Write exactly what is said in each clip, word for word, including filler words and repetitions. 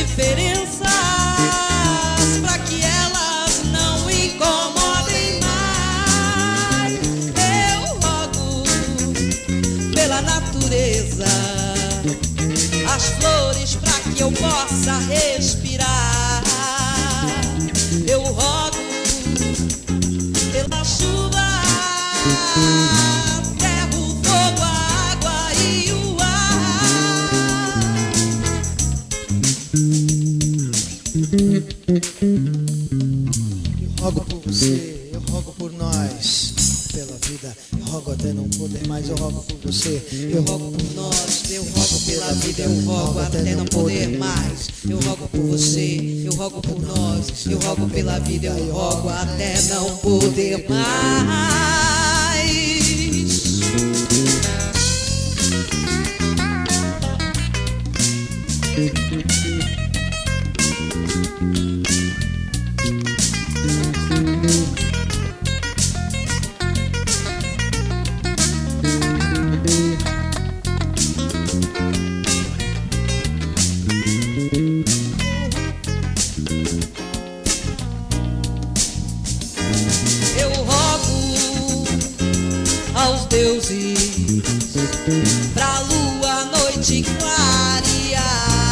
diferenças pra que elas não incomodem mais. Eu rogo pela natureza, as flores pra que eu possa respirar. Eu rogo pela chuva, terra, o fogo, a água e o ar. Eu rogo por você, eu rogo por nós, pela vida. Eu rogo até não poder mais, eu rogo por você. Eu rogo por nós, eu rogo pela vida, eu rogo até não poder mais. Eu rogo por você, eu rogo por nós, eu rogo pela vida, eu rogo até não poder mais. Eu rogo aos deuses pra lua, noite clarear.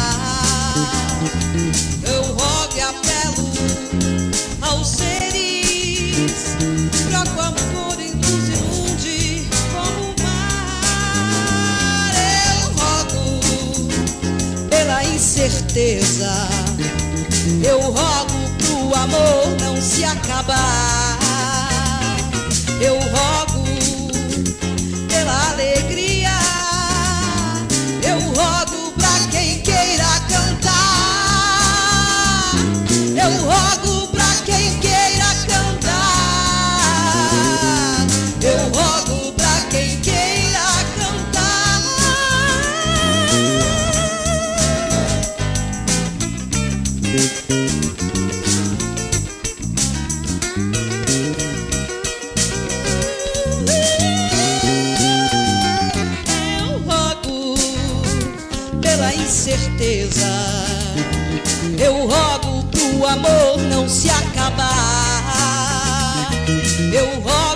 Eu rogo e apelo aos seres pra que o amor nos inunde como o mar. Eu rogo pela incerteza, eu rogo pro amor não se acabar. Eu rogo pela alegria, eu rogo pra quem queira cantar. Eu rogo pra quem queira cantar. Eu rogo pra quem queira cantar. Eu rogo pela incerteza, eu rogo pro amor não se acabar. Eu rogo